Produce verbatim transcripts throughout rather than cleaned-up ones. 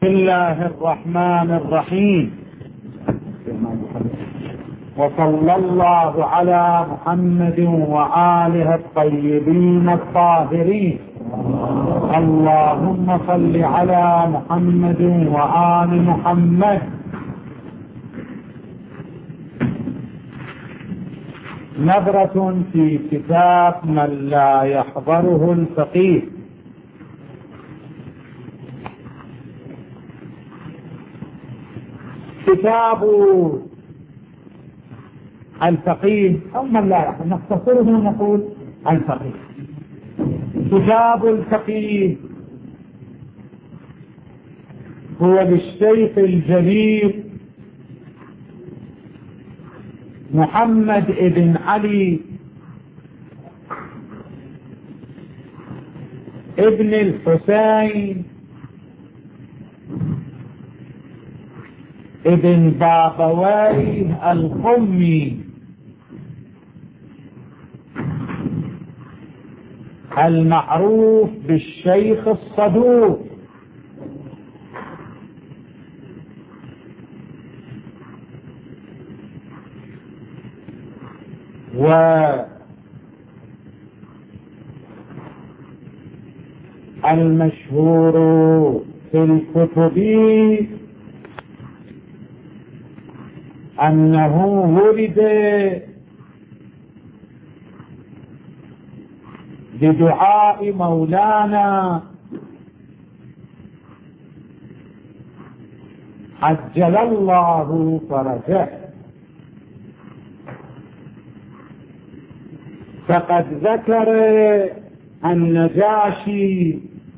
بسم الله الرحمن الرحيم، وصلى الله على محمد وآله الطيبين الطاهرين. اللهم صل على محمد وآل محمد. نظرة في كتاب من لا يحضره الفقيه. كتاب الفقيه أو من لا يحضر، نختصره ونقول الفقيه. كتاب الفقيه هو للشيخ الجليل محمد بن علي ابن الحسين ابن بابويه القمي المعروف بالشيخ الصدوق، والمشهور في الكتب أنه ولد بدعاء مولانا عجل الله فرجه، فقد ذكر النجاشي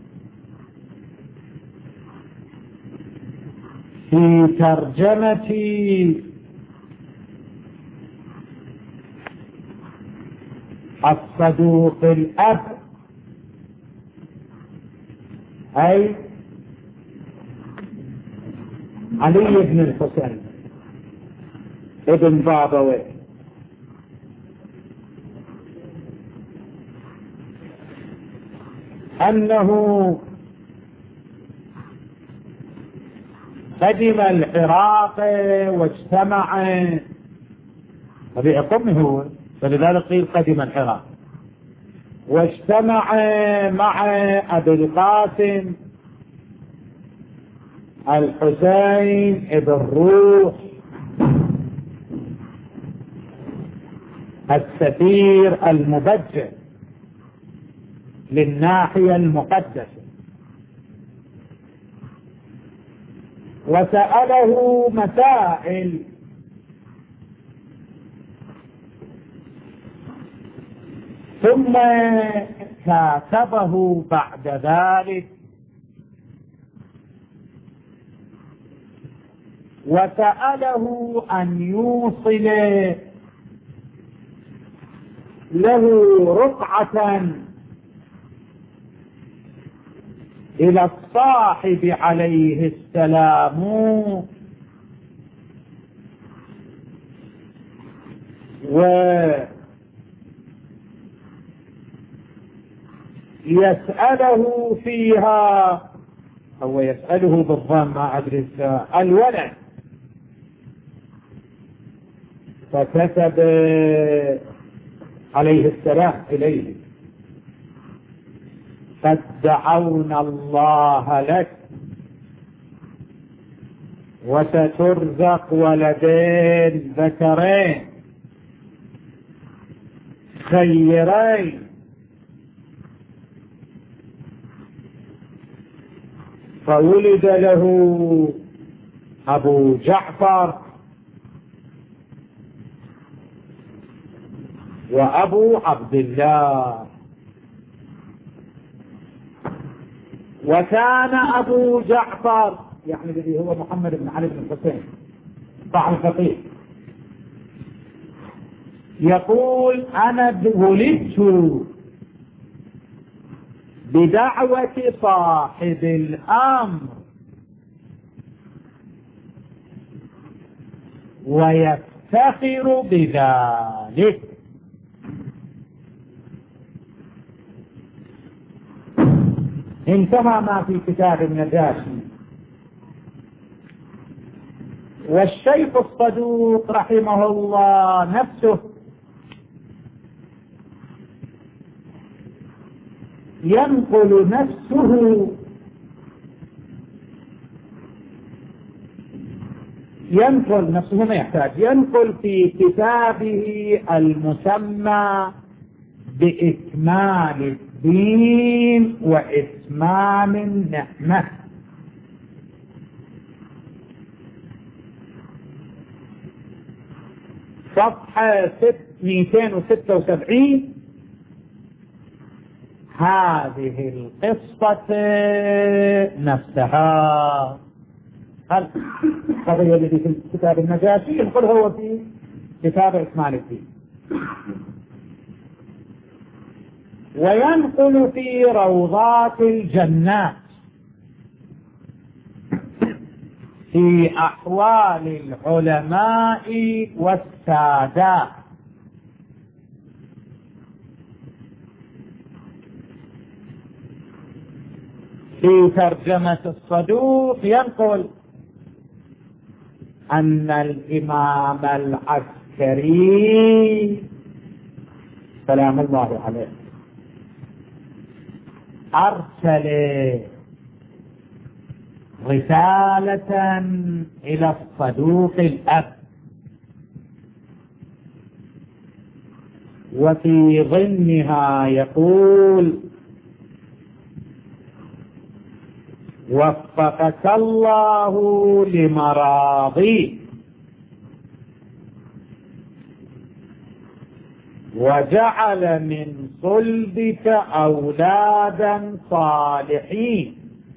في ترجمة الصدوق الأب أي علي بن الحسين ابن بابويه، أنه قدم العراق واجتمع ربيع قمه هو، فلذلك قيل قدم العراق واجتمع مع أبي القاسم الحسين ابن روح السفير المبجل للناحية المقدسة، وسأله مسائل ثم كاتبه بعد ذلك وسأله أن يوصل له رقعة إلى الصاحب عليه السلام، ويسأله فيها هو يسأله بالضم ما أدري الولد، فكتب عليه السلام إليه: قد دعونا الله لك وسترزق ولدين ذكرين خيرين، فولد له أبو جعفر وأبو عبد الله، وكان أبو جعفر يعني الذي هو محمد بن علي بن الحسين صاحب الفقيه يقول: أنا ولدت بدعوة صاحب الأمر ويفتخر بذلك. انتهى ما في كتاب النجاشي والشيخ الصدوق رحمه الله نفسه ينقل نفسه ينقل نفسه ما يحتاج ينقل في كتابه المسمى بإكمال الدين وإتمام النعمة، صفحة مئتين وستة وسبعين. هذه القصة نفسها القضية التي في كتاب النجاشي ينقل هو في كتاب إكمال الدين، وينقل في روضات الجنات في أحوال العلماء والسادات، في ترجمة الصدوق ينقل أن الإمام العسكري سلام الله عليه أرسل رسالة إلى الصدوق الأب، وفي ضمنها يقول: وفقك الله لمراضي وجعل من صلبك أولادا صالحين.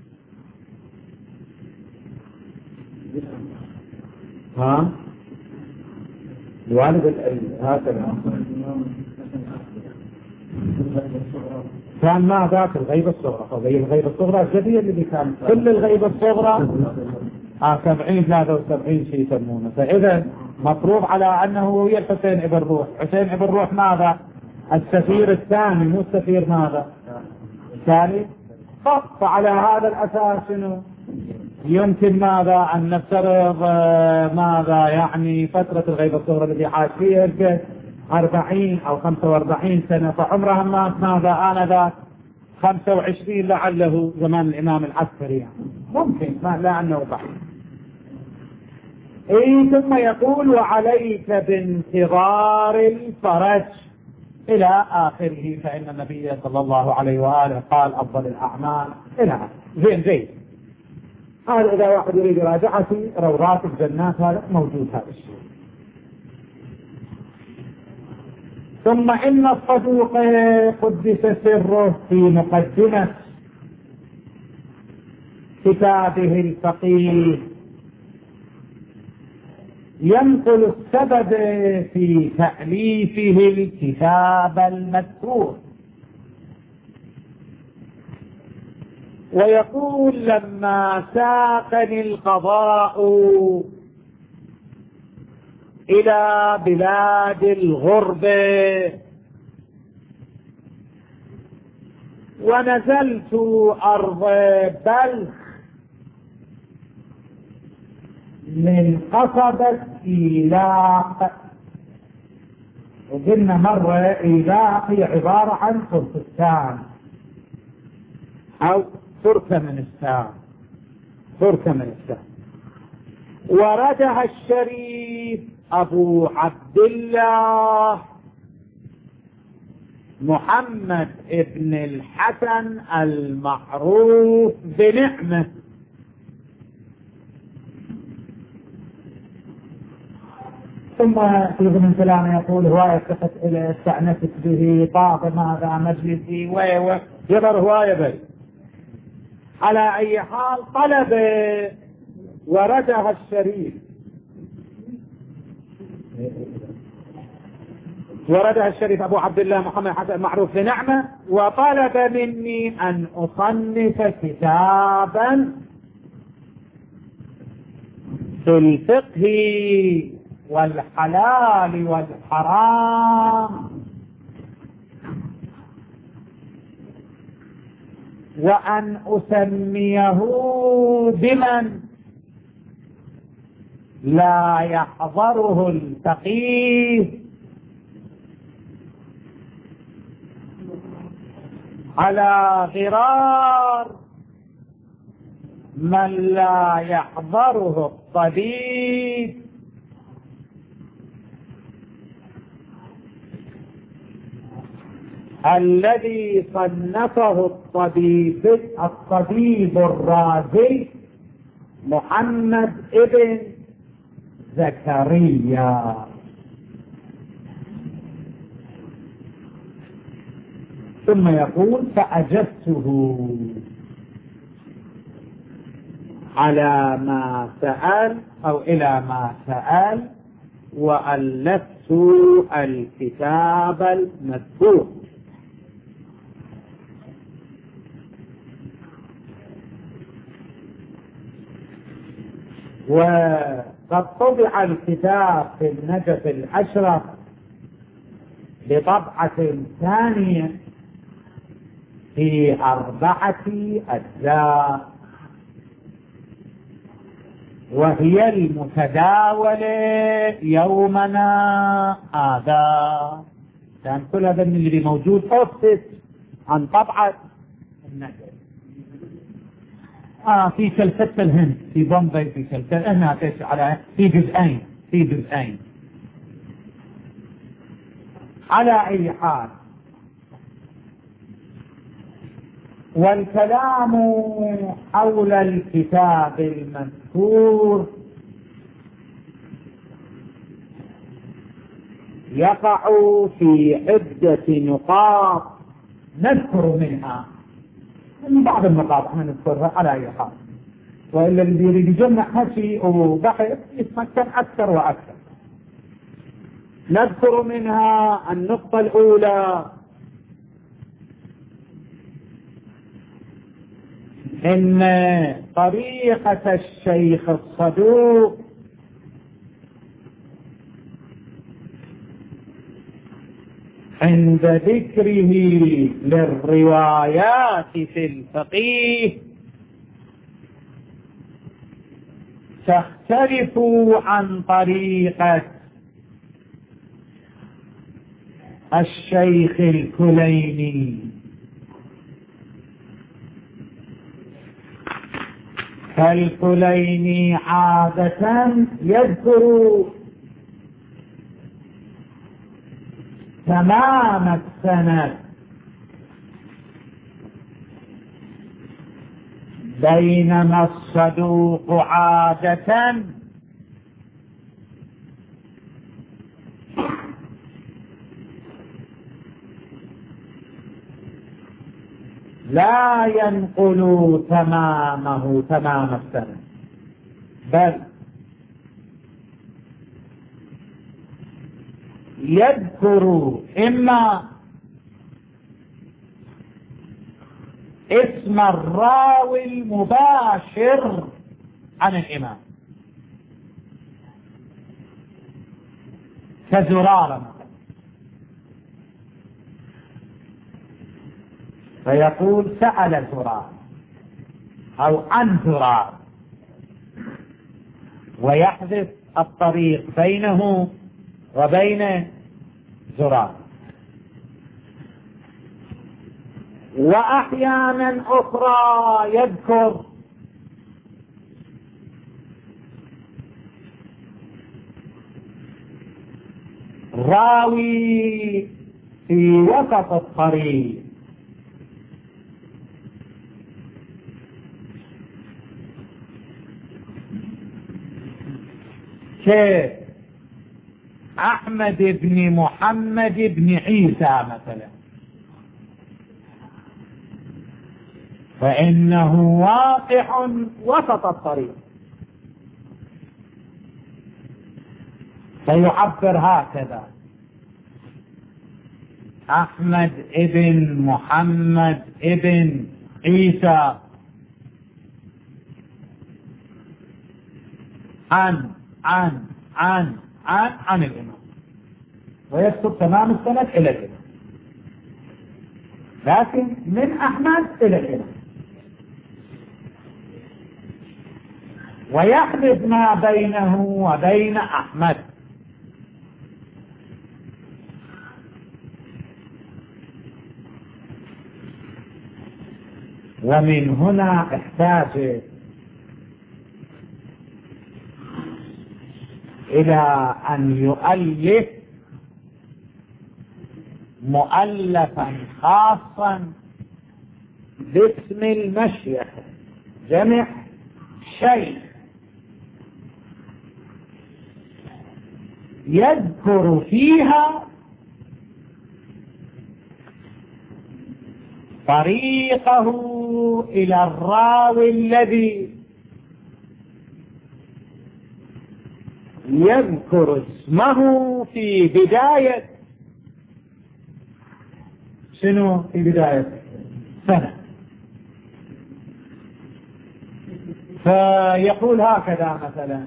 ها الوالد هكذا كان ما ذاك الغيبة الصغرى، قضية الغيبة الصغرى الجدية اللي كان كل الغيبة الصغرى آه سبعين ثلاثة وسبعين شيء يسمونه. فإذا مفروض على أنه هي الحسين ابن روح. حسين ابن روح ماذا؟ السفير الثاني، مو السفير ماذا؟ الثاني. فعلى هذا الأساس شنو يمكن ماذا أن نفترض ماذا يعني فترة الغيبة الصغرى التي عاش فيها أربعين أو خمسة وأربعين سنة، فعمرها الناس ماذا آنذاك خمسة وعشرين لعله زمان الإمام العسكري يعني. ممكن ما لا أنه بعيد. إيه ثم يقول: وعليك بانتظار الفرج إلى آخره، فإن النبي صلى الله عليه وآله قال: أفضل الأعمال إلى آخره. زين زين هذا إذا واحد يريد يراجعه في روضات الجنات هذا موجود هذا الشيء. ثم إن الصدوق قدس سره في مقدمة كتابه الفقيه ينقل السبب في تأليفه الكتاب المذكور، ويقول: لما ساقني القضاء إلى بلاد الغربة ونزلت أرض بلخ من قصبة إيلاق. وقلنا مرة إيلاق هي عبارة عن تركستان أو تركمانستان تركمانستان وردها الشريف أبو عبد الله محمد ابن الحسن المعروف بنعمة، ثم في ضمن كلامه يقول: هواية اتخذ إلى استأنست به طاب ماذا مجلسي و يظهر هواية بي. على أي حال طلب وردها الشريف وردها الشريف أبو عبد الله محمد حسن معروف بنعمة، وطلب مني أن أصنف كتابا في الفقه والحلال والحرام، وأن أسميه بمن لا يحضره الفقيه على غرار من لا يحضره الطبيب الذي صنفه الطبيب الطبيب الرازي محمد ابن زكريا. ثم يقول فأجبته على ما سأل أو إلى ما سأل وألفت الكتاب المذكور. وقد طبع الكتاب في النجف الأشرف بطبعة ثانية في أربعة أجزاء، وهي المتداولة يومنا هذا. كان كل هذا من اللي موجود أوفست عن طبعة النجف. آه في كلفتة الهند في بومبي، في كلفتة هنا على في جزئين في جزئين. على أي حال، والكلام حول الكتاب المذكور يقع في عدة نقاط نذكر منها من بعض النقاط احنا نذكرها على اي حال، والا اللي يريد يجمع هالشيء وبحث يتمكن اكثر واكثر. نذكر منها النقطة الاولى ان طريقة الشيخ الصدوق عند ذكره للروايات في الفقيه تختلف عن طريقة الشيخ الكليني. فالكليني عادة يذكر تمام السند، بينما الصدوق عادة لا ينقل تمامه تمام السند، بل يذكر إما اسم الراوي المباشر عن الإمام كزرارة، فيقول سأل زرار أو عن زرار، ويحذف الطريق بينه وبين زرار. وأحيانا أخرى يذكر راوي في وسط الطريق كأحمد بن محمد بن عيسى مثلا، فإنه واقع وسط الطريق، فيعبر هكذا: أحمد ابن محمد ابن عيسى عن عن عن عن عن الإمام، ويكتب تمام السند إلى الإمام، لكن من أحمد إلى الإمام. ويحدث ما بينه وبين أحمد. ومن هنا احتاج إلى أن يؤلف مؤلفا خاصا باسم المشيخ، جمع شيء يذكر فيها طريقه إلى الراوي الذي يذكر اسمه في بداية شنو في بداية سنة، فيقول هكذا مثلا: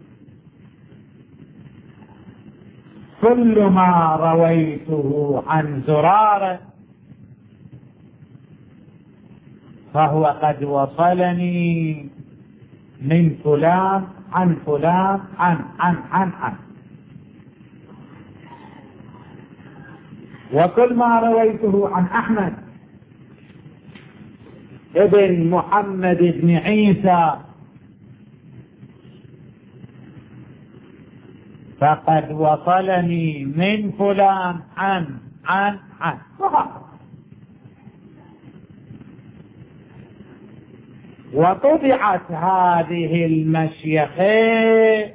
كل ما رويته عن زرارة فهو قد وصلني من فلان عن فلان عن عن عن عن وكل ما رويته عن أحمد ابن محمد بن عيسى فقد وصلني من فلان عن عن عن وطبعت هذه المشيخة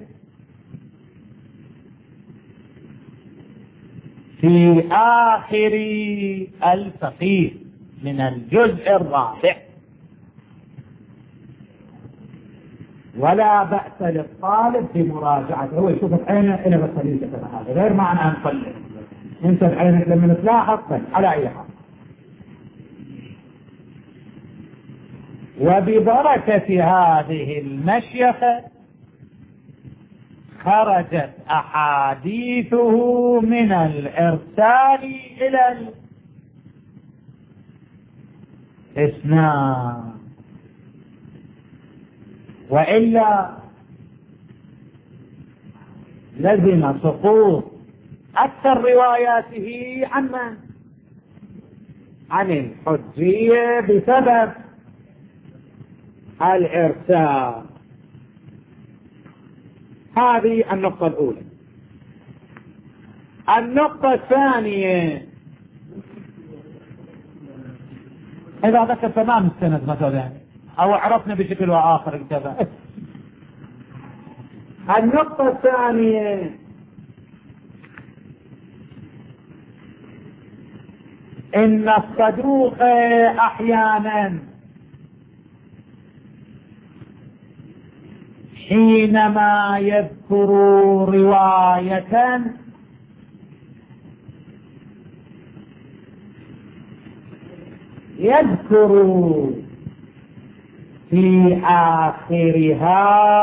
في آخر الفقيه من الجزء الرابع، ولا بأس للطالب بمراجعته. هو يشوف بعينه إلى بطريقة هذا غير معنى أن نقلل، انت بعينك لما تلاحظ على أي حال. وببركة هذه المشيخة خرجت أحاديثه من الإرسال إلى الإسناد، وإلا لزم سقوط أكثر رواياته عن من؟ عن الحجية بسبب الإرسال. هذه النقطة الأولى. النقطة الثانية: إذا ذكر تمام السند مثلا أو عرفنا بشكل وآخر كذا. النقطة الثانية: إن الصدوق أحيانا حينما يذكر رواية يذكر في آخرها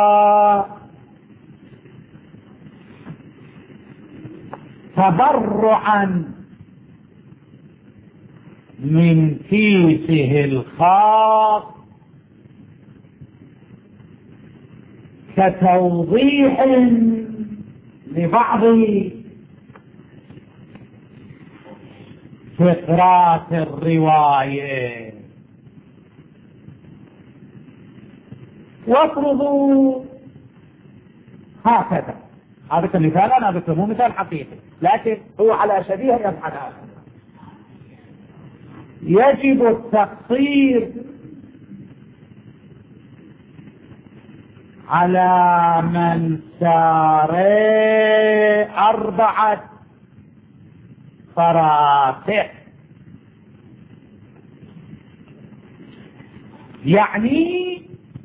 تبرعا من كيسه الخاص كتوضيح لبعض فقرات الرواية. وافرضوا هكذا، هذا كمثال، أنا أذكر مو مثال حقيقي لكن هو على شبيه يفعل هذا. يجب التقصير على من سار أربعة فراتح، يعني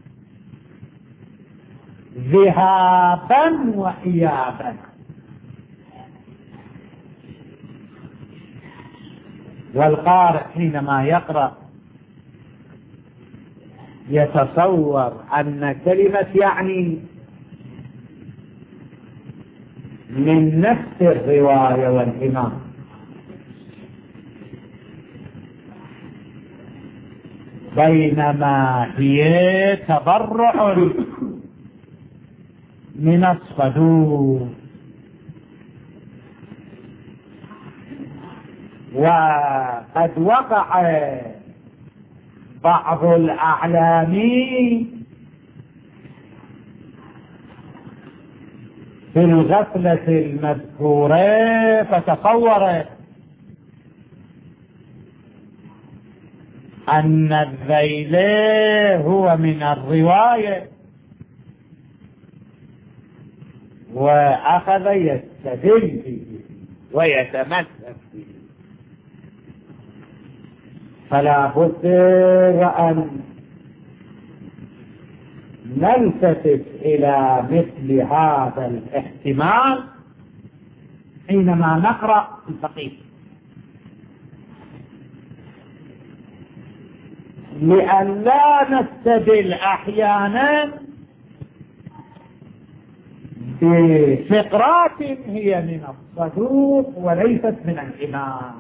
ذهابا وإيابا. والقارئ حينما يقرأ يتصور أن كلمة يعني من نفس الرواية والإمام، بينما هي تبرع من الصدوق. وقد وقع بعض الأعلاميين في الغفلة المذكورة فتصورت أن الذيل هو من الرواية، وأخذ يستدل فيه ويتمسك فيه. فلا بد وأن نلتفت إلى مثل هذا الاحتمال حينما نقرأ الفقيه، لأن لا نستدل أحيانا بفقرات هي من الصدوق وليست من الإمام.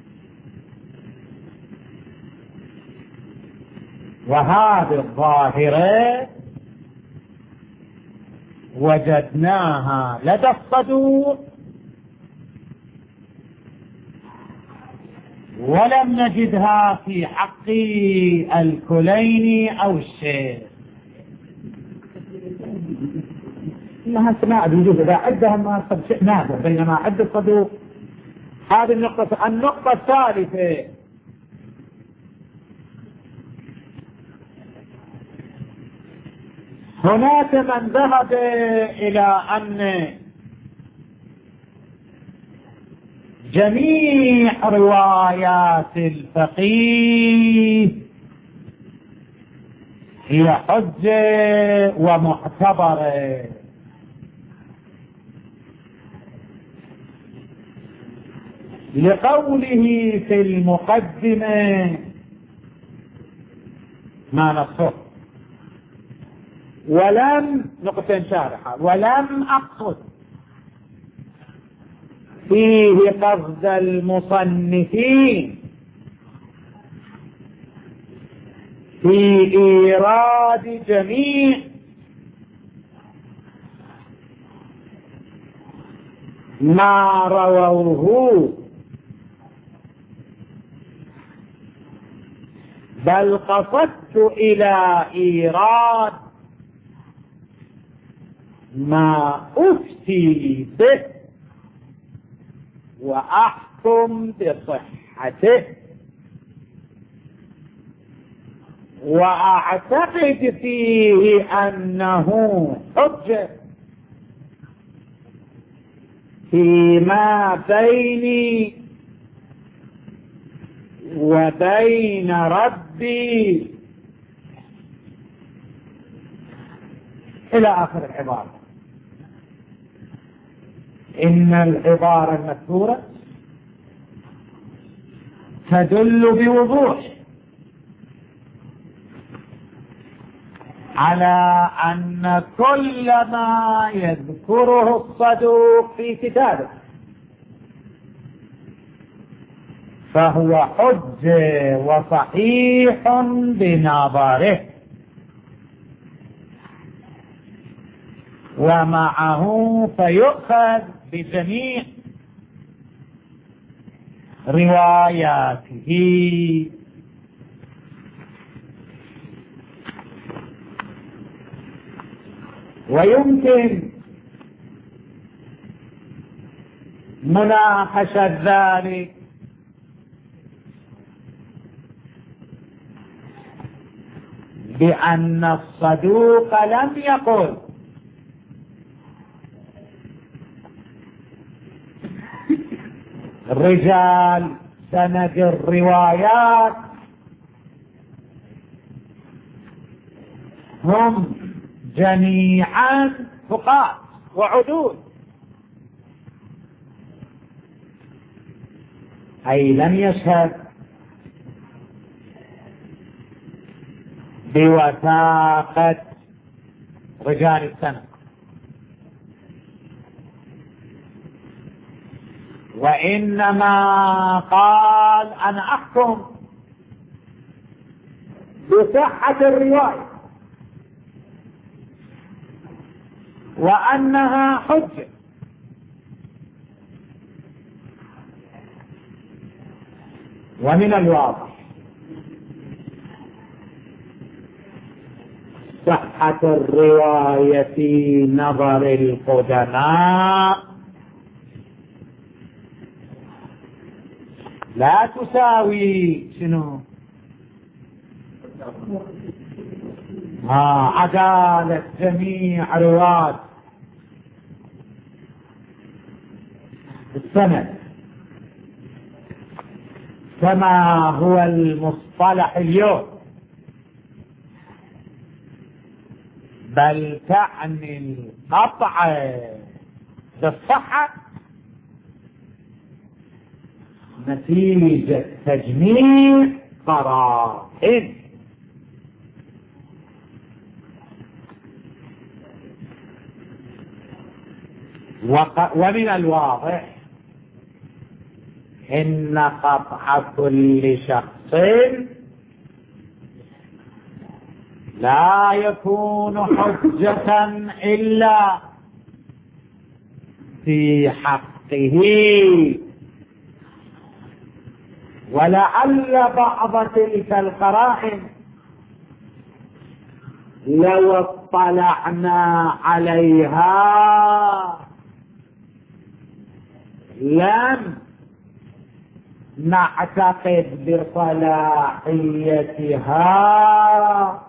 وهذه الظاهرة وجدناها لدى الصدوق ولم نجدها في حق الكليني أو الشيخ. إنها سماع بيجوز إذا عدها ما قد شيء نادر، بينما عد الصدوق. هذه النقطة. النقطة الثالثة، هناك من ذهب إلى أن جميع روايات الفقيه هي حجة ومعتبرة، لقوله في المقدمة ما نصه: ولم نقطة شارحة ولم أقصد فيه قصد المصنفين في إيراد جميع ما رووه، بل قصدت إلى إيراد ما أفتي به وأحكم بصحته وأعتقد فيه أنه حجة فيما بيني وبين ربي إلى آخر العبارة. إن العبارة المذكورة تدل بوضوح على أن كل ما يذكره الصدوق في كتابه فهو حجة وصحيح بنظره، ومعه فيؤخذ بجميع رواياته. ويمكن مناقشة ذلك بأن الصدوق لم يقل رجال سند الروايات هم جميعا ثقات وعدول، أي لم يشهد بوثاقة رجال السند، وإنما قال أنا أحكم بصحة الرواية وأنها حجة. ومن الواضح صحة الرواية في نظر القدماء لا تساوي شنو آه عدالة جميع رواة السند كما هو المصطلح اليوم، بل تعني القطع بالصحة نتيجة تجميع قرائن. ومن الواضح إن قطع كل شخص لا يكون حجة إلا في حقه، ولعل بعض تلك القرائن لو اطلعنا عليها لم نعتقد بصلاحيتها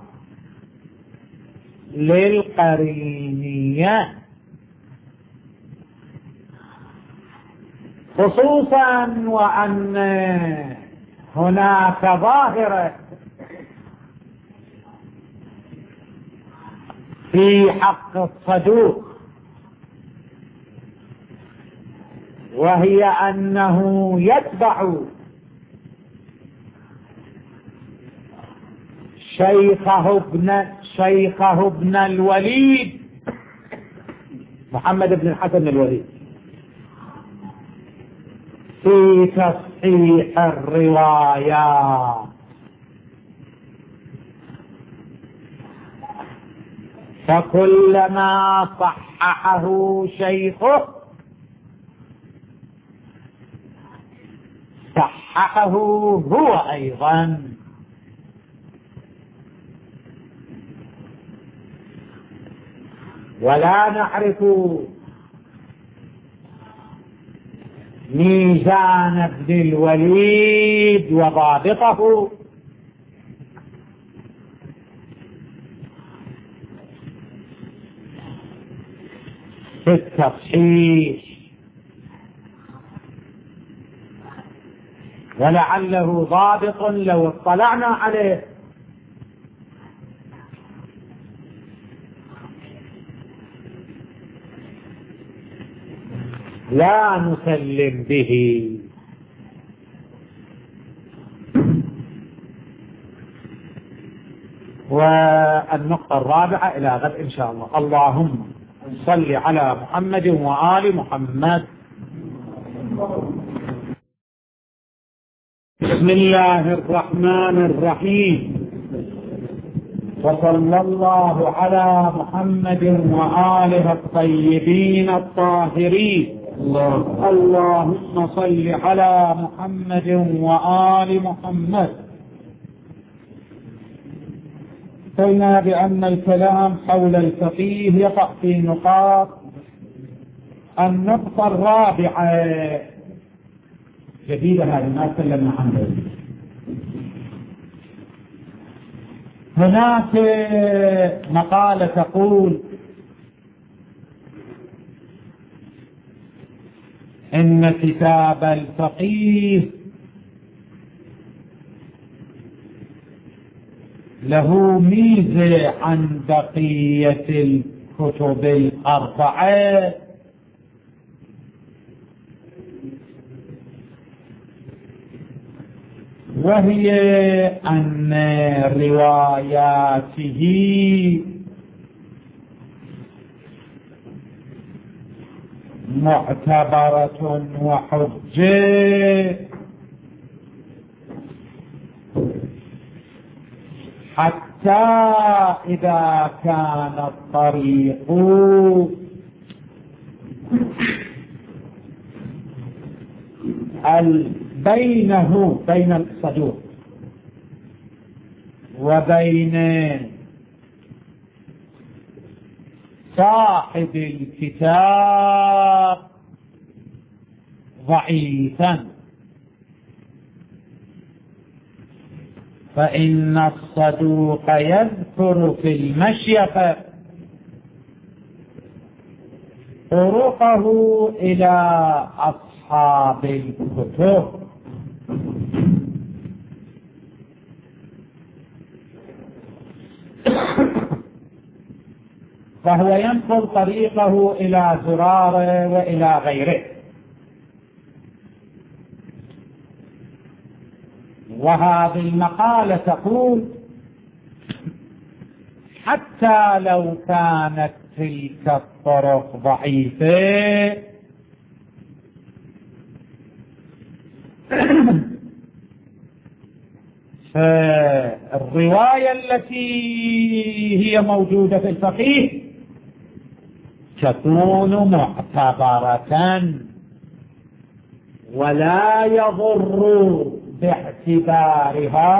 للقرينية، خصوصا وأن هناك ظاهرة في حق الصدوق، وهي أنه يتبع شيخه ابن شيخه ابن الوليد محمد بن الحسن الوليد في تصحيح الروايات، فكلما صححه شيخه صححه هو أيضا. ولا نعرف ميزان ابن الوليد وضابطه في التصحيح، ولعله ضابط لو اطلعنا عليه لا نسلم به. والنقطة الرابعة إلى غد إن شاء الله. اللهم صل على محمد وآل محمد. بسم الله الرحمن الرحيم، وصلى الله على محمد وآله الطيبين الطاهرين. اللهم صل على محمد وآل محمد. قلنا بأن الكلام حول الفقيه يقع في نقاط. النقطة الرابعة جديدة هذه ما تكلمنا عنها. هناك مقالة تقول إن كتاب الفقيه له ميزة عن بقية الكتب الأربعة، وهي أن رواياته معتبرة وحجة حتى إذا كان الطريق بينه بين الصدوق وبين صاحب الكتاب ضعيفا، فإن الصدوق يذكر في المشيخة طرقه إلى أصحاب الكتب، فهو ينقل طريقه إلى زرارة وإلى غيره. وهذه المقالة تقول حتى لو كانت تلك الطرق ضعيفة فالرواية التي هي موجودة في الفقيه تكون معتبرة ولا يضر باعتبارها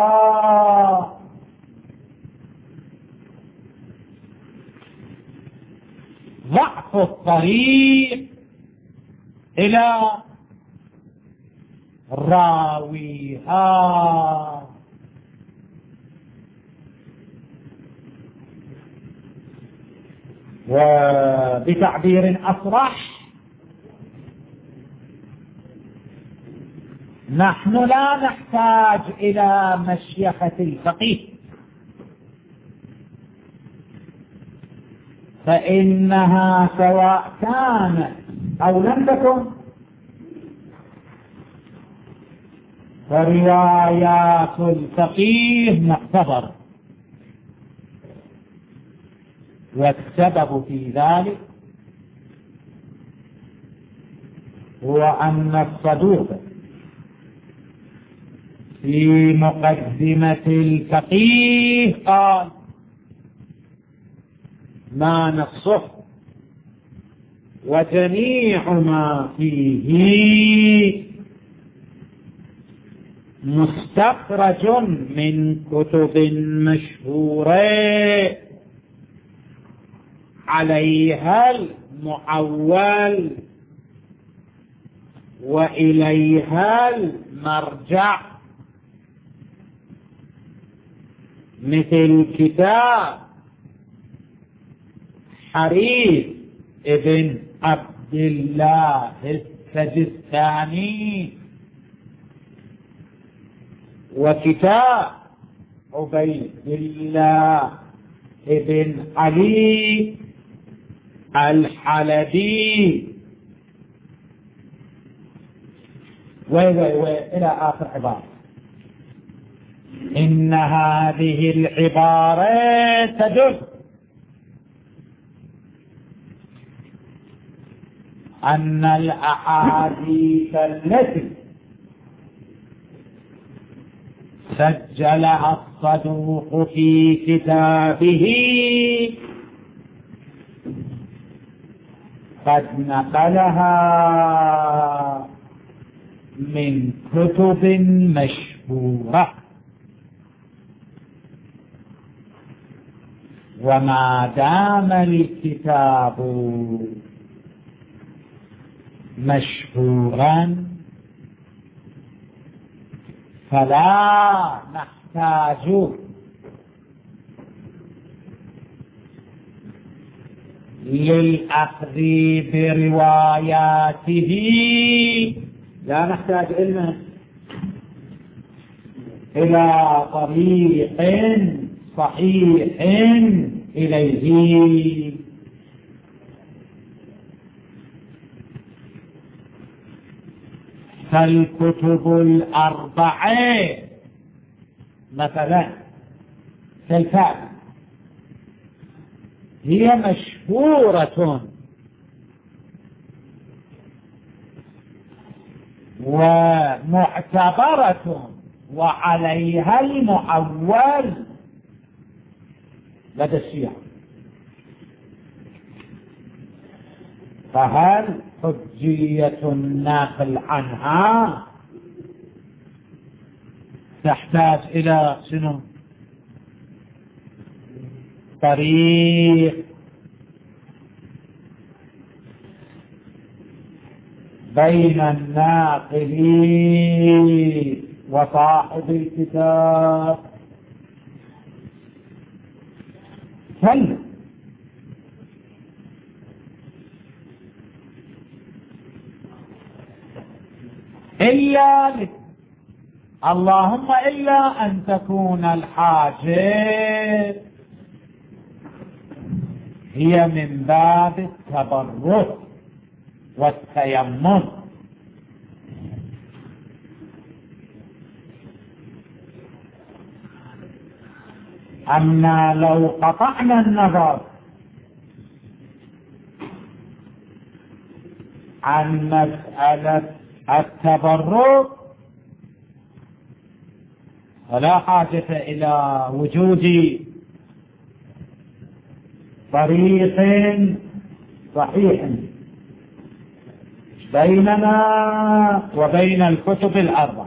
ضعف الطريق إلى راويها. وبتعبير أصرح نحن لا نحتاج إلى مشيخة الفقيه، فإنها سواء كانت أو لم تكن فروايات الفقيه معتبر، والسبب في ذلك هو أن الصدوق في مقدمة الفقيه قال ما نصه وجميع ما فيه مستخرج من كتب مشهورة عليها المعول وإليها المرجع، مثل كتاب حريث ابن عبد الله السجستاني وكتاب عبيد الله ابن علي الحلبي وإلى آخر عبارة. إن هذه العبارة تدل أن الأحاديث التي سجلها الصدوق في كتابه قد نقلها من كتب مشهورة، وما دام الكتاب مشهورا فلا نحتاج للأخذ برواياته، لا نحتاج إلنا إلى طريق صحيح إليه. فالكتب الأربعة مثلا كالفاتحة هي مشهورة ومعتبرة وعليها المعول لدى الشيعة، فهل حجية الناقل عنها تحتاج إلى شنو؟ طريق بين الناقل وصاحب الكتاب. هل إلا اللهم إلا أن تكون الحاجة هي من باب التبرك والتيمم، أما لو قطعنا النظر عن مسألة التبرك فلا حاجة إلى وجود طريق صحيح بيننا وبين الكتب الأربع،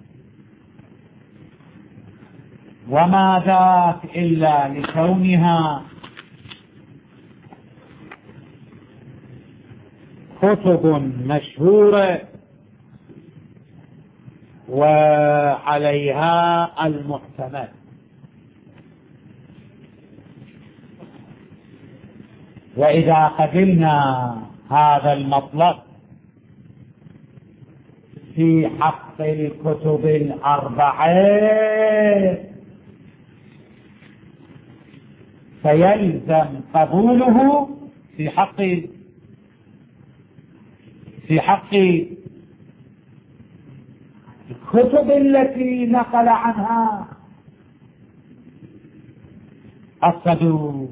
وما ذاك إلا لكونها كتب مشهورة وعليها المعتمد. وإذا قبلنا هذا المطلب في حق الكتب الأربعة فيلزم قبوله في حق في حق الكتب التي نقل عنها الصدوق،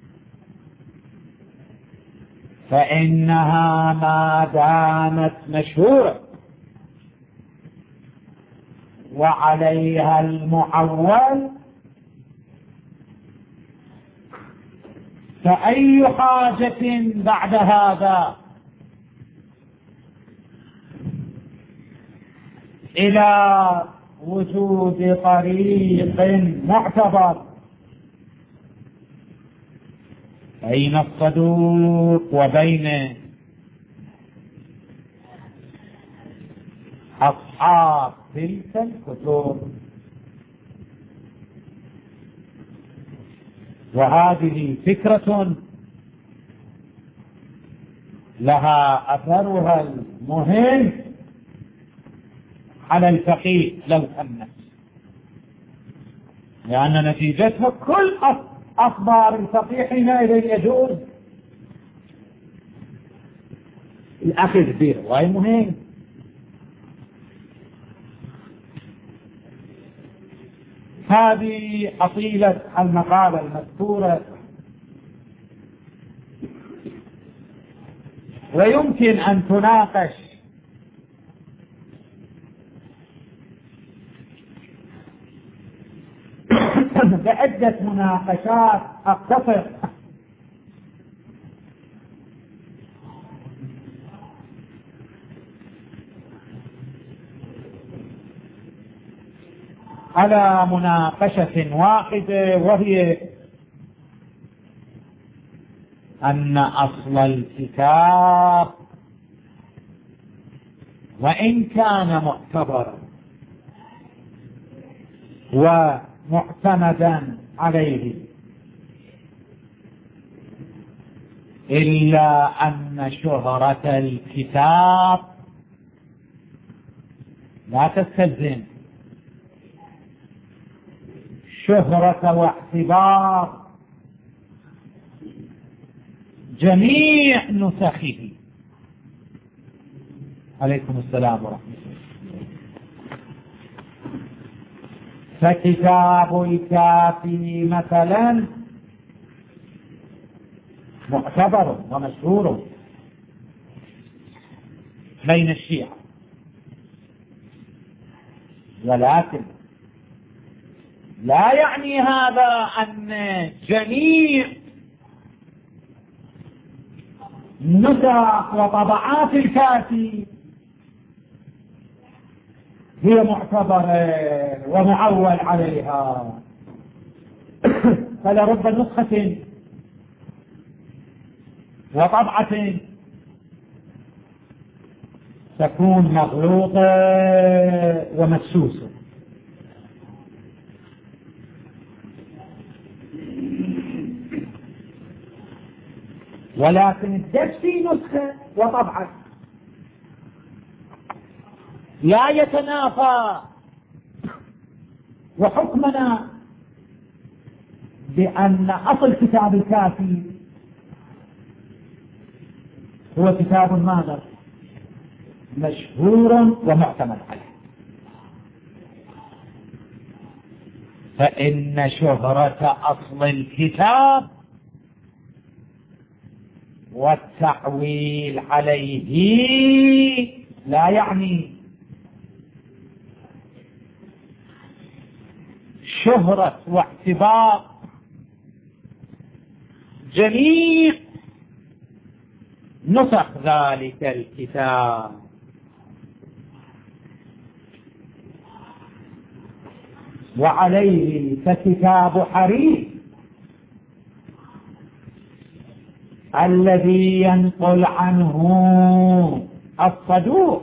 فإنها ما دامت مشهورة وعليها المعول فأي حاجة بعد هذا إلى وجود طريق معتبر بين الصدوق وبين أصحاب تلك الكتب؟ وهذه فكرة لها أثرها المهم على الفقيه لو تمت، لأن نتيجتها كل أخبار الفقيه حينئذ يجوز الأخذ به، وهي مهم. هذه حصيلة المقالة المذكورة، ويمكن أن تناقش بعدة مناقشات أختصر على مناقشة واحدة، وهي أن أصل الكتاب وإن كان معتبرا ومعتمدا عليه إلا أن شهرة الكتاب لا تستلزم شهرة واعتبار جميع نسخه. عليكم السلام ورحمة الله. فكتاب الكافي مثلا معتبر ومشهور بين الشيعة، ولكن لا يعني هذا أن جميع نسخ وطبعات الكافي هي معتبرة ومعول عليها. فلرب نسخة وطبعة تكون مغلوطة ومدسوسة، ولكن الدبسي نسخة وطبعة لا يتنافى. وحكمنا بأن أصل كتاب الكافي هو كتاب ماذا؟ مشهور ومعتمد عليه. فإن شهرة أصل الكتاب والتعويل عليه لا يعني شهرة واعتبار جميع نسخ ذلك الكتاب. وعليه فكتاب حريث الذي ينقل عنه الصدوق،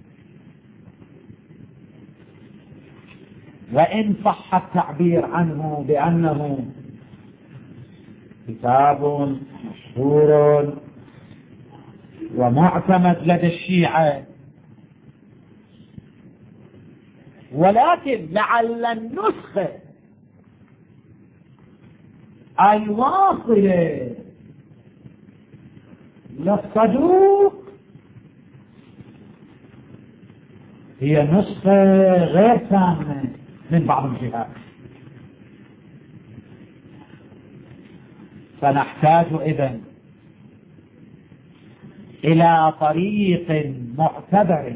وإن صح التعبير عنه بأنه كتاب مشهور ومعتمد لدى الشيعة، ولكن لعل النسخة الواصلة للصدوق هي نسخة غير تامة من بعض الجهات. فنحتاج إذن إلى طريق معتبر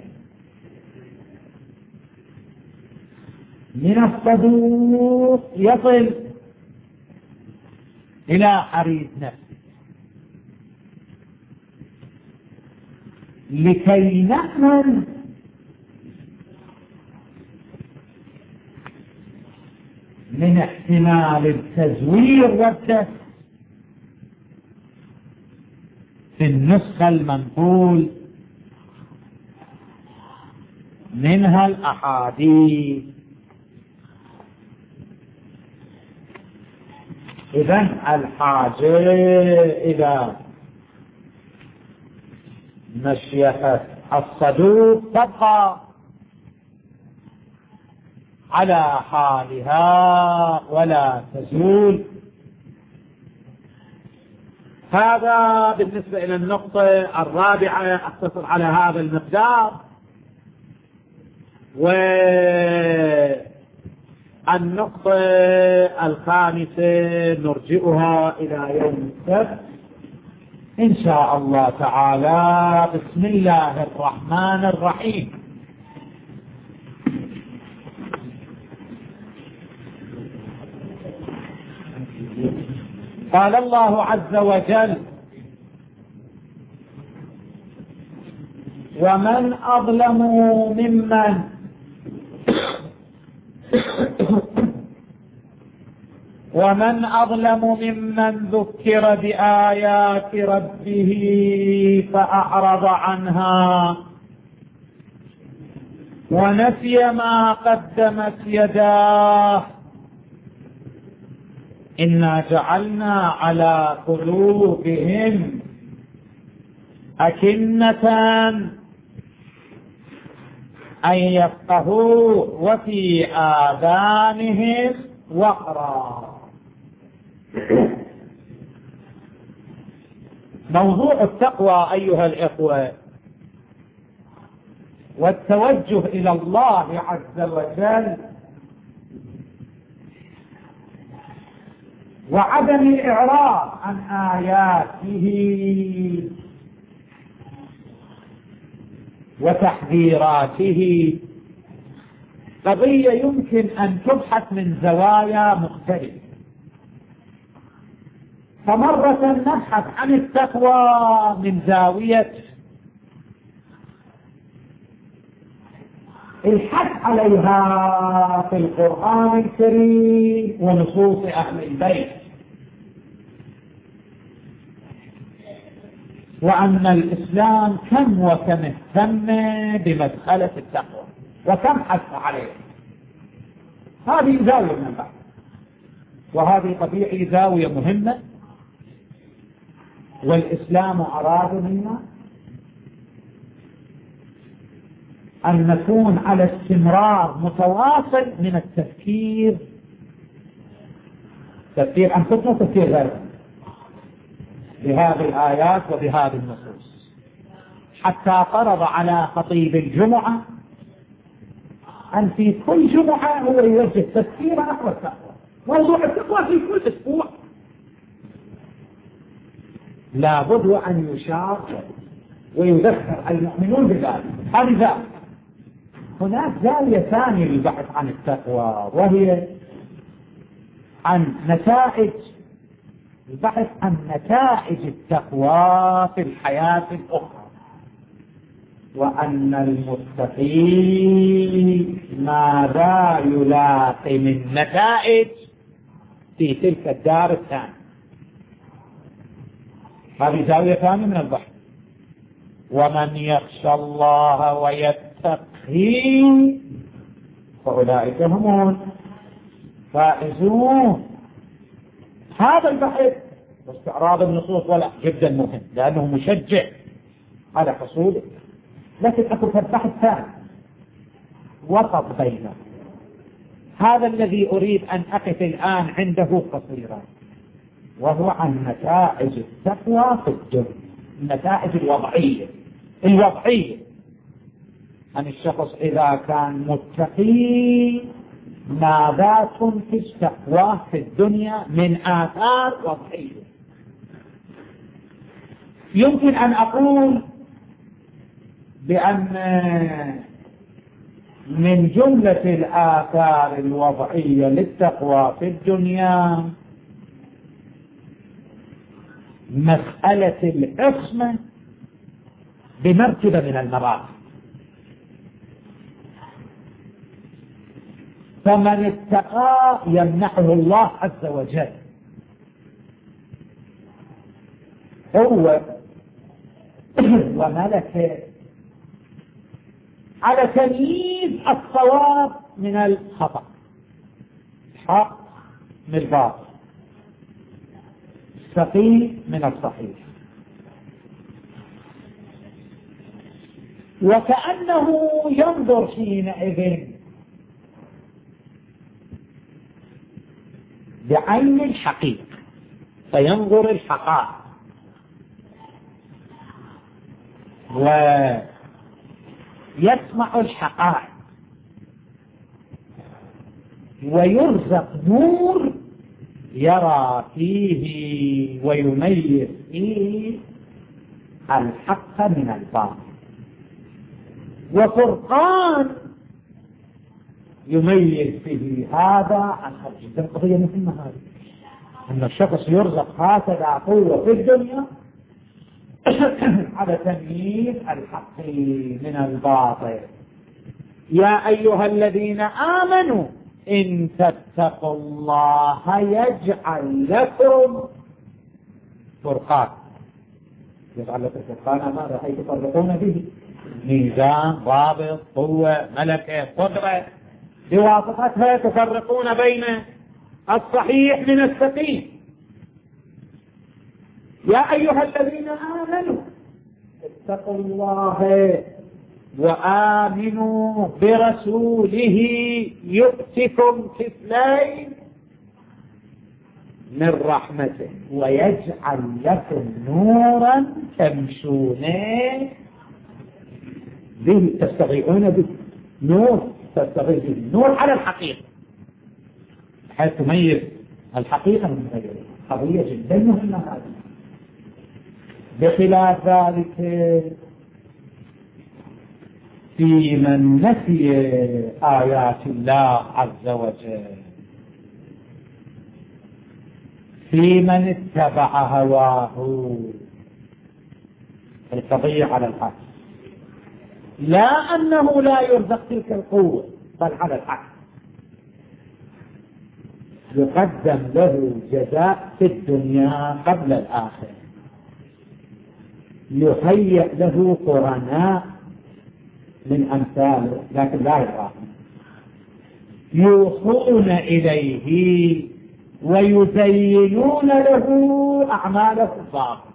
من الصدوق يصل إلى حريث نفسه لكي نأمن من احتمال التزوير والدس في النسخة المنقول منها الأحاديث. إذن الحاجة إلى مشيخة الصدوق تبقى على حالها ولا تزول. هذا بالنسبة إلى النقطة الرابعة، أقتصر على هذا المقدار. والنقطة الخامسة نرجئها إلى يوم السبت إن شاء الله تعالى. بسم الله الرحمن الرحيم. قال الله عز وجل: ومن أظلم ممن ومن أظلم ممن ذكر بآيات ربه فأعرض عنها ونسي ما قدمت يداه إنا جعلنا على قلوبهم أكنة أن يفقهوا وفي آذانهم وقرا. موضوع التقوى أيها الإخوة والتوجه إلى الله عز وجل وعدم الإعراض عن آياته وتحذيراته قضية يمكن أن تبحث من زوايا مختلفة. فمرة نبحث عن التقوى من زاوية الحث عليها في القرآن الكريم ونصوص أهل البيت، وأن الإسلام كم وكم اهتم بمسألة التقوى وكم حث عليه. هذه زاوية من البحث، وهذه طبيعي زاوية مهمة، والإسلام أراد منا أن نكون على استمرار متواصل من التفكير، تفكير أنفسنا وتفكير غيرنا بهذه الآيات وبهذه النصوص، حتى فرض على خطيب الجمعة أن في كل جمعة هو يوجه تفكير نحو التقوى. موضوع التقوى في كل أسبوع لا بد أن يشار ويذكر المؤمنون بذلك. هذه زاوية. هناك زاوية ثانية للبحث عن التقوى، وهي عن نتائج البحث عن نتائج التقوى في الحياة الأخرى، وأن المتقين ماذا يلاقي من نتائج في تلك الدار الثانية. هذه زاوية ثانية من البحث. ومن يخشى الله ويتقي فأولئك هم الفائزون. هذا البحث واستعراض النصوص ولا جدا مهم، لأنه مشجع على حصوله. لكن أكو بحث ثاني وسط بينه، هذا الذي أريد أن أقف الآن عنده قصيرا، وهو عن نتائج التقوى في الدنيا، النتائج الوضعية الوضعية أن الشخص إذا كان متقي ماذا تنتج تقواه في الدنيا من آثار وضعية. يمكن أن أقول بأن من جملة الآثار الوضعية للتقوى في الدنيا مسألة العصمة بمرتبة من المراتب. فمن اتقى يمنحه الله عز وجل هو وملكه على تمييز الصواب من الخطأ، الحق من الباطل، السقيم من الصحيح، وكأنه ينظر حينئذ بعين الحقيقة، فينظر الحقائق ويسمع الحقائق ويرزق نور يرى فيه ويميز فيه الحق من الباطل، وفرقان يميز فيه هذا عن هذا. جدا قضية مهمة هذه، أن الشخص يرزق هكذا قوة في الدنيا على تمييز الحق من الباطل. يا أيها الذين آمنوا إن تتقوا الله يجعل لكم فرقان. يجعل لكم فرقان ماذا؟ حيث تفرقون به ميزان، ضابط، قوة، ملكة، قدرة، بواسطتها تفرقون بين الصحيح من السقيم. يا أيها الذين آمنوا اتقوا الله وآمنوا برسوله يؤتكم كفلين من رحمته ويجعل لكم نورا تمشون به تستطيعون به. نور تستطيع به، نور على الحقيقة حيث تميز الحقيقة من غيرها. قضية جدا مهمة هذه. بخلاف ذلك في من نسي آيات الله عز وجل، في من اتبع هواه، القضية على العكس. لا أنه لا يرزق تلك القوة، بل على العكس يقدم له جزاء في الدنيا قبل الآخرة، يهيئ له قرناء من أمثاله لكن لا يراهم، يوصون إليه ويزينون له أعماله الباطلة.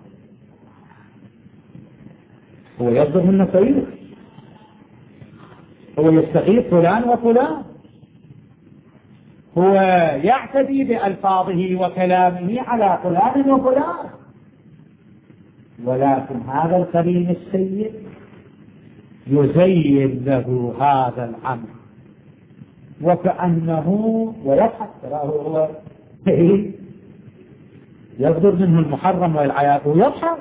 هو يصدر منه سيد، هو يستغيث فلان وفلان، هو يعتدي بألفاظه وكلامه على فلان وفلان، ولكن هذا الكريم السيد يزين له هذا العمل وكأنه ويضحك، تراه هو يصدر منه المحرم والعياذ ويضحك.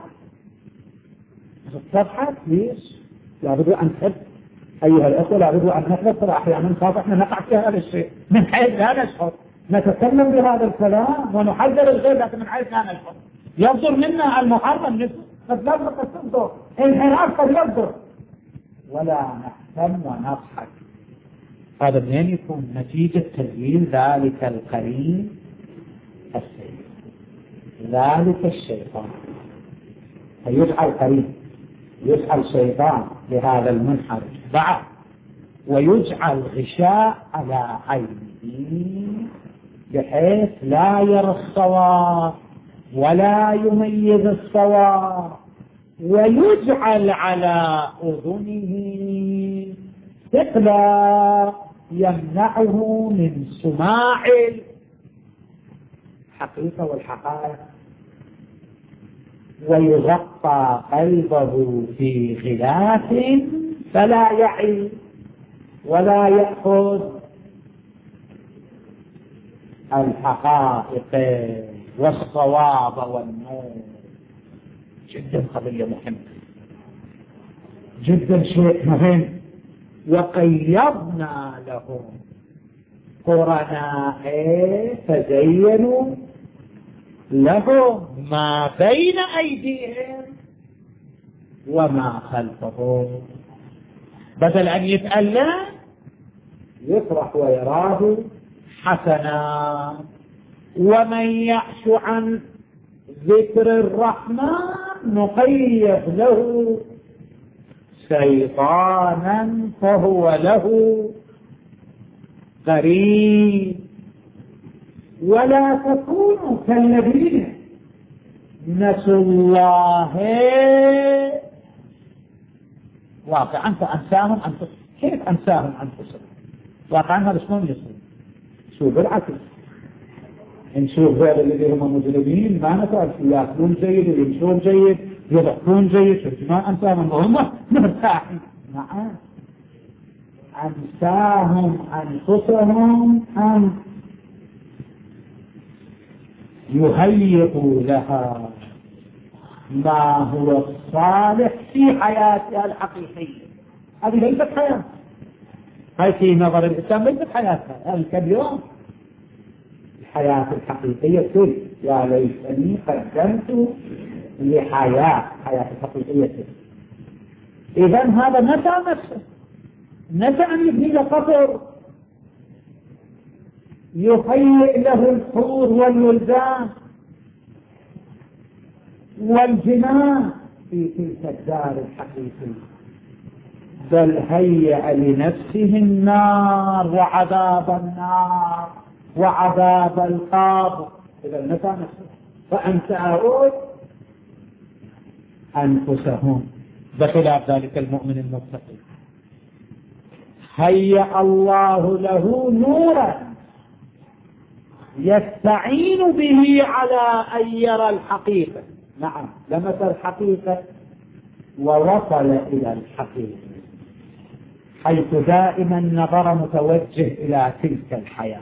تضحك ليش؟ لابد أن تحب أيها الأخوة، لابد أن نفكر أحيانا احنا نقع في هذا الشيء من حيث لا نشعر، نتكلم بهذا الكلام ونحذر الغير لكن من حيث لا نشعر يصدر منا المحرم نفسه، قد لا قد تصدر انحراف قد يصدر ولا نهتم ونضحك. هذا منين يكون؟ نتيجة تزيين ذلك القرين السيء، ذلك الشيطان، فيجعل قرين، يجعل شيطان لهذا المنحرف بعد، ويجعل غشاء على عينه بحيث لا يرى الصواب ولا يميز الصواب، ويجعل على أذنه ثقلا يمنعه من سماع الحقيقة والحقائق، ويغطى قلبه في غلاف فلا يعي ولا يأخذ الحقائق والصواب والنور. جدا قضية مهمة جدا، شيء مهم. وقيضنا لهم قرناء فزينوا لهم ما بين أيديهم وما خلفهم، بدل أن يتألم يفرح ويراه حسنا. ومن يعش عن ذكر الرحمن نقيض له شيطانا فهو له قرين. ولا تكونوا كالذين نسوا الله واقعا فأنساهم أنفسهم. كيف أنساهم أنفسهم؟ واقعا هذا شلون يصير؟ شو بالعكس، نشوف هذا الذين هم مجرمين ما نفعل، يأكلون جيد ويمشون جيد يضحكون جيد، ما أنساهم وهم مرتاحين. نعم أنساهم أنفسهم أن يهيئوا لها ما هو الصالح في حياتها الحقيقية. هذه ليست حياة، هاي في نظر الإسلام ليست حياتها. هذه اليوم الحياة الحقيقية كل يا ليتني قدمت لحياة حياة الحقيقية. إذا هذا نسى نفسه، نسى أن يبني له قصر يهيئ له الحور والولدان والجنان في تلك الدار الحقيقية، بل هيئ لنفسه النار وعذاب النار وعذاب القبر. إذا نسى نفسه فأنساهم أنفسهم، بخلاف ذلك المؤمن المتقي هيأ الله له نورا يستعين به على أن يرى الحقيقة. نعم لمس الحقيقة ووصل إلى الحقيقة، حيث دائما نظر متوجه إلى تلك الحياة،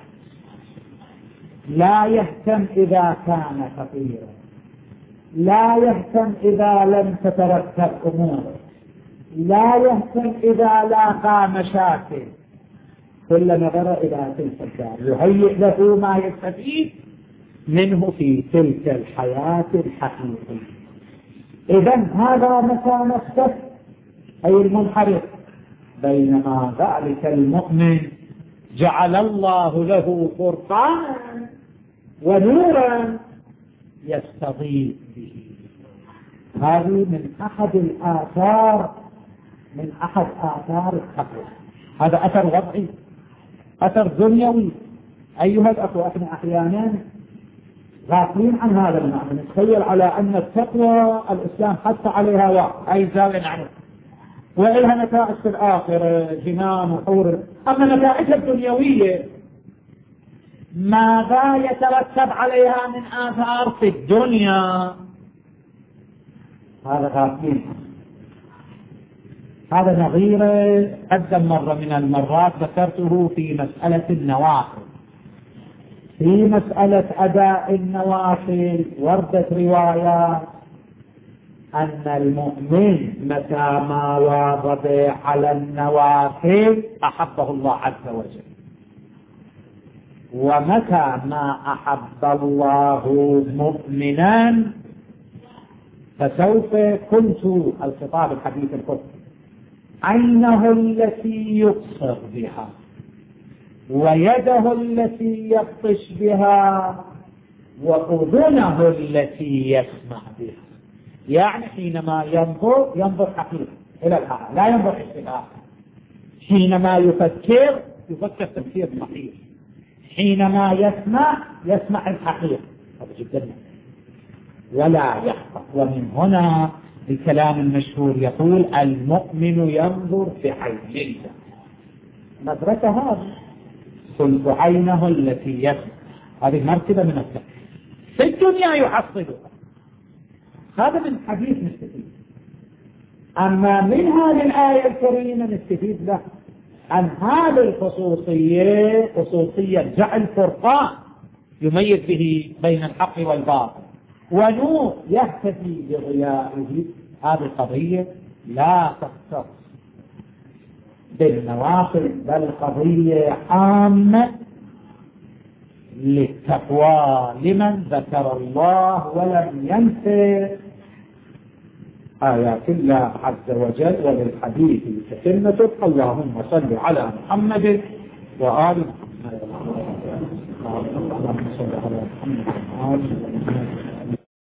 لا يهتم إذا كان فقيرا، لا يهتم إذا لم تترتب أموره، لا يهتم إذا لاقى مشاكل، كل نظر إلى تلك الدار يهيئ له ما يستفيد منه في تلك الحياة الحقيقية. إذن هذا مسا نفسه أي المنحرف بينما ذلك المؤمن جعل الله له فرقانا ونورا يستضيء به. هذه من أحد الآثار من أحد آثار التقوى. هذا أثر وضعي، أثر دنيوي. أيها الأخوة، احنا أحيانا غافلين عن هذا المعنى، نتخيل على أن التقوى الإسلام حتى عليها وقت أي زال عنه وإلها نتائج في الآخرة جنان وحور. أما نتائجها الدنيوية ماذا يترتب عليها من آثار في الدنيا؟ هذا غافلين. هذا نظير قدم مرة من المرات ذكرته في مسألة النوافل. في مسألة أداء النوافل وردت روايات أن المؤمن متى ما واظب على النوافل أحبه الله عز وجل، ومتى ما أحب الله مؤمنا فسوف كنت الخطاب الحديث القدسي عينه التي يبصر بها ويده التي يبطش بها وأذنه التي يسمع بها. يعني حينما ينظر ينظر حقيقة إلى الحق، لا ينظر اشتباه. حينما يفكر يفكر تفكير صحيح. حينما يسمع يسمع الحقيقة. هذا جدا ولا يخطأ. ومن هنا الكلام المشهور يقول المؤمن ينظر في عينه، نظرته هذه كنت عينه التي يسمع. هذه مرتبة من التفكير في الدنيا يحصلها. هذا من حديث نستفيد. أما من هذه الآية الكريمة نستفيد له عن هذه الخصوصية، خصوصية جعل فرقان يميز به بين الحق والباطل ونور يهتدي بضيائه. هذه القضية لا تختص بالنوافل بل قضية عامة للتقوى لمن ذكر الله ولم ينسى آيات الله عز وجل. وللحديث تتمة. اللهم صل على محمد وآل محمد. اللهم صل على محمد وآل محمد.